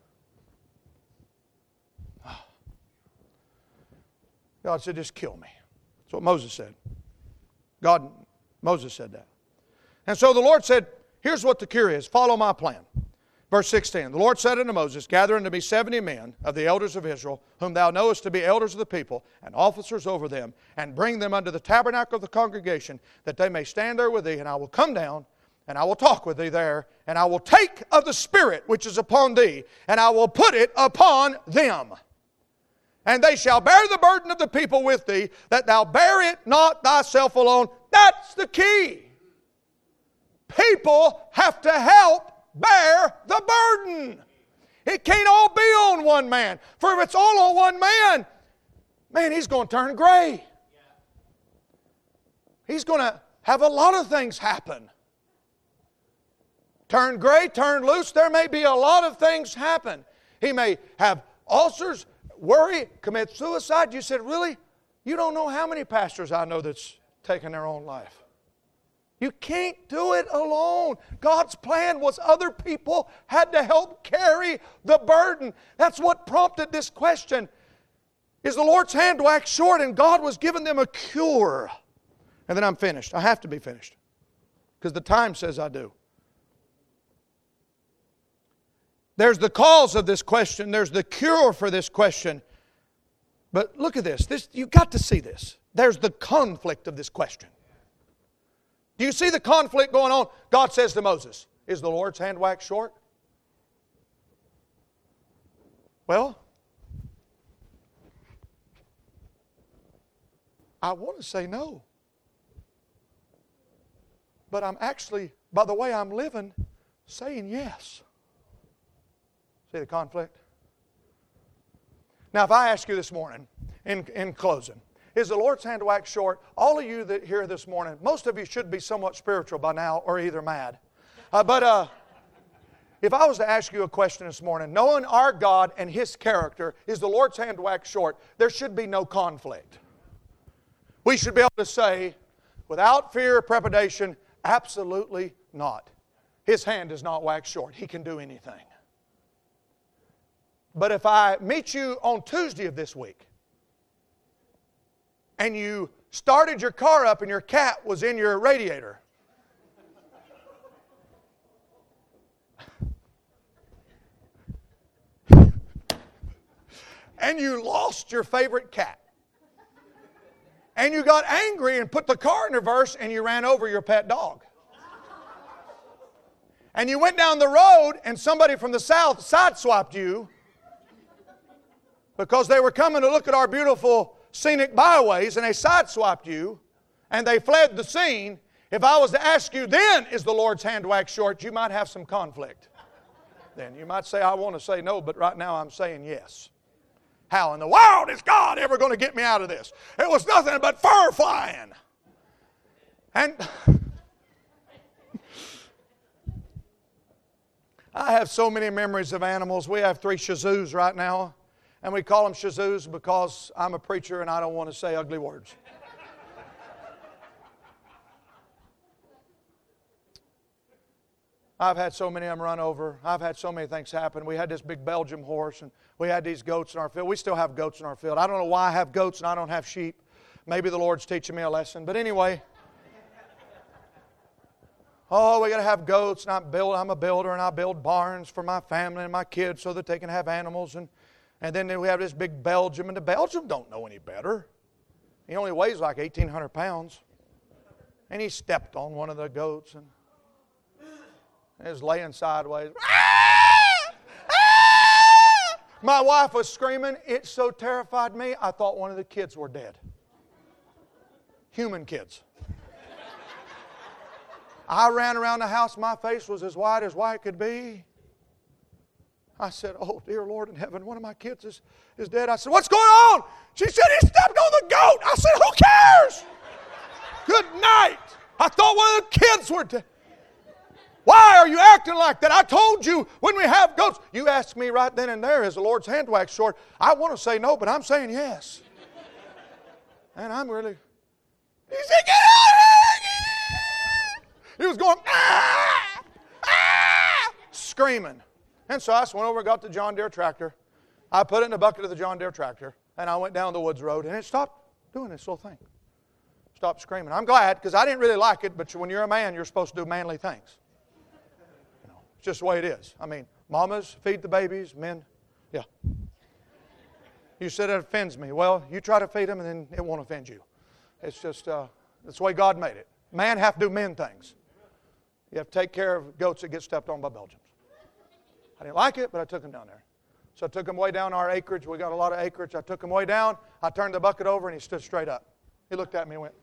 God said, just kill me. That's what Moses said. God, Moses said that. And so the Lord said, here's what the cure is. Follow my plan. Verse sixteen, the Lord said unto Moses, gather unto me seventy men of the elders of Israel, whom thou knowest to be elders of the people, and officers over them, and bring them unto the tabernacle of the congregation, that they may stand there with thee, and I will come down, and I will talk with thee there, and I will take of the Spirit which is upon thee, and I will put it upon them. And they shall bear the burden of the people with thee, that thou bear it not thyself alone. That's the key. People have to help bear the burden. It can't all be on one man. For if it's all on one man, man, he's going to turn gray. He's going to have a lot of things happen. Turn gray, turn loose, there may be a lot of things happen. He may have ulcers, worry, commit suicide. You said, really? You don't know how many pastors I know that's taken their own life. You can't do it alone. God's plan was other people had to help carry the burden. That's what prompted this question. Is the Lord's hand waxed short, and God was giving them a cure? And then I'm finished. I have to be finished because the time says I do. There's the cause of this question. There's the cure for this question. But look at this. This you've got to see this. There's the conflict of this question. Do you see the conflict going on? God says to Moses, is the Lord's hand waxed short? Well, I want to say no. But I'm actually, by the way I'm living, saying yes. See the conflict? Now, if I ask you this morning, in, in closing, is the Lord's hand waxed short? All of you that here this morning, most of you should be somewhat spiritual by now or either mad. Uh, but uh, if I was to ask you a question this morning, knowing our God and His character, is the Lord's hand waxed short? There should be no conflict. We should be able to say, without fear or trepidation, absolutely not. His hand is not waxed short. He can do anything. But if I meet you on Tuesday of this week, and you started your car up and your cat was in your radiator, and you lost your favorite cat, and you got angry and put the car in reverse and you ran over your pet dog, and you went down the road and somebody from the south sideswiped you because they were coming to look at our beautiful scenic byways, and they sideswiped you and they fled the scene. If I was to ask you then, is the Lord's hand waxed short, you might have some conflict. Then you might say, I want to say no, but right now I'm saying yes. How in the world is God ever going to get me out of this? It was nothing but fur flying. And I have so many memories of animals. We have three Shih Tzus right now, and we call them Shih Tzus because I'm a preacher and I don't want to say ugly words. I've had so many of them run over. I've had so many things happen. We had this big Belgium horse, and we had these goats in our field. We still have goats in our field. I don't know why I have goats and I don't have sheep. Maybe the Lord's teaching me a lesson. But anyway, oh, we got to have goats, and I build, I'm a builder, and I build barns for my family and my kids so that they can have animals. And, and then we have this big Belgium, and the Belgium don't know any better. He only weighs like eighteen hundred pounds. And he stepped on one of the goats, and he was laying sideways. Ah! Ah! My wife was screaming. It so terrified me, I thought one of the kids were dead. Human kids. I ran around the house. My face was as white as white could be. I said, oh, dear Lord in heaven, one of my kids is, is dead. I said, what's going on? She said, he stepped on the goat. I said, who cares? Good night. I thought one of the kids were dead. Why are you acting like that? I told you when we have goats. You asked me right then and there, is the Lord's hand waxed short? I want to say no, but I'm saying yes. And I'm really... He said, get out of here! He was going, ah! Ah! Screaming. And so I just went over and got the John Deere tractor. I put it in the bucket of the John Deere tractor, and I went down the woods road, and it stopped doing this little thing. Stopped screaming. I'm glad, because I didn't really like it, but when you're a man, you're supposed to do manly things. It's just the way it is. I mean, mamas feed the babies, men, yeah. You said it offends me. Well, you try to feed them and then it won't offend you. It's just, uh, that's the way God made it. Man have to do men things. You have to take care of goats that get stepped on by Belgians. I didn't like it, but I took them down there. So I took him way down our acreage. We got a lot of acreage. I took him way down. I turned the bucket over and he stood straight up. He looked at me and went.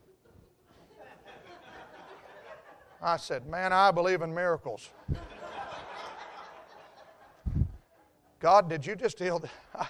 I said, man, I believe in miracles. God, did you just heal? The, I,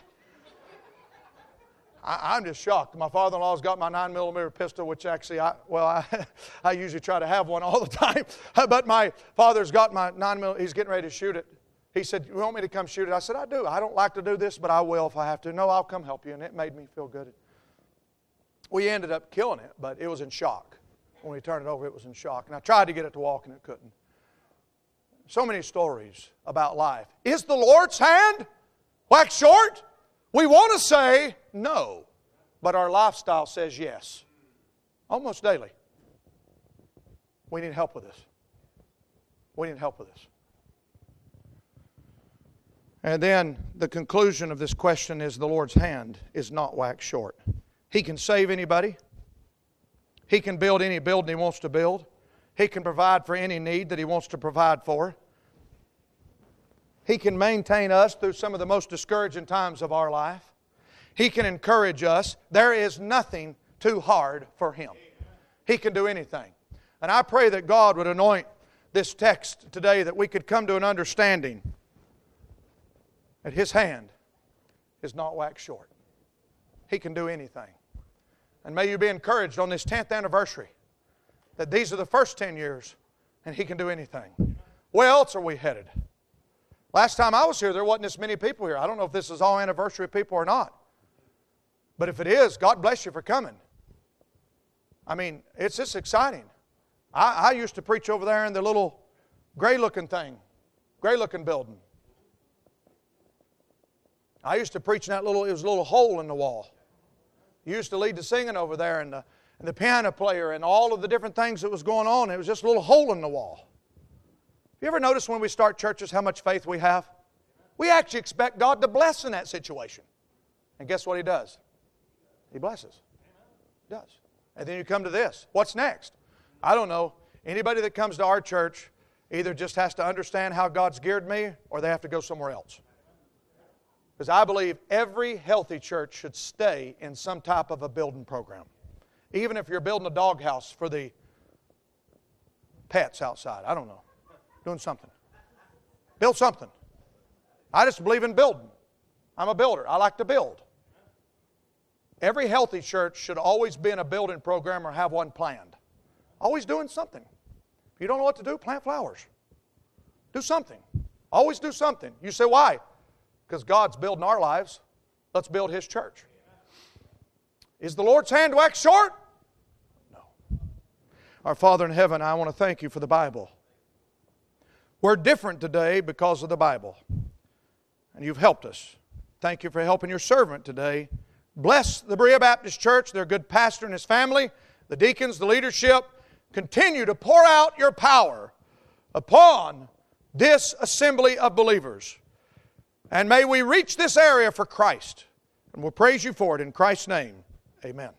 I, I'm just shocked. My father-in-law's got my nine millimeter pistol, which actually, I, well, I, I usually try to have one all the time. But my father's got my nine millimeter. He's getting ready to shoot it. He said, you want me to come shoot it? I said, I do. I don't like to do this, but I will if I have to. No, I'll come help you. And it made me feel good. We ended up killing it, but it was in shock. When we turned it over, it was in shock. And I tried to get it to walk, and it couldn't. So many stories about life. Is the Lord's hand waxed short? We want to say no, but our lifestyle says yes. Almost daily. We need help with this. We need help with this. And then the conclusion of this question is the Lord's hand is not waxed short. He can save anybody. He can build any building He wants to build. He can provide for any need that He wants to provide for. He can maintain us through some of the most discouraging times of our life. He can encourage us. There is nothing too hard for Him. He can do anything. And I pray that God would anoint this text today that we could come to an understanding that His hand is not waxed short. He can do anything. And may you be encouraged on this tenth anniversary that these are the first ten years and He can do anything. Where else are we headed? Last time I was here, there wasn't this many people here. I don't know if this is all anniversary people or not. But if it is, God bless you for coming. I mean, it's just exciting. I, I used to preach over there in the little gray-looking thing, gray-looking building. I used to preach in that little, it was a little hole in the wall. You used to lead the singing over there and the, and the piano player and all of the different things that was going on. It was just a little hole in the wall. You ever notice when we start churches how much faith we have? We actually expect God to bless in that situation. And guess what He does? He blesses. He does. And then you come to this. What's next? I don't know. Anybody that comes to our church either just has to understand how God's geared me or they have to go somewhere else. Because I believe every healthy church should stay in some type of a building program. Even if you're building a doghouse for the pets outside. I don't know. Doing something. Build something. I just believe in building. I'm a builder. I like to build. Every healthy church should always be in a building program or have one planned. Always doing something. If you don't know what to do, plant flowers. Do something. Always do something. You say, why? Because God's building our lives. Let's build His church. Is the Lord's hand waxed short? No. Our Father in heaven, I want to thank You for the Bible. We're different today because of the Bible. And You've helped us. Thank You for helping Your servant today. Bless the Berea Baptist Church, their good pastor and his family, the deacons, the leadership. Continue to pour out Your power upon this assembly of believers. And may we reach this area for Christ. And we'll praise You for it in Christ's name. Amen.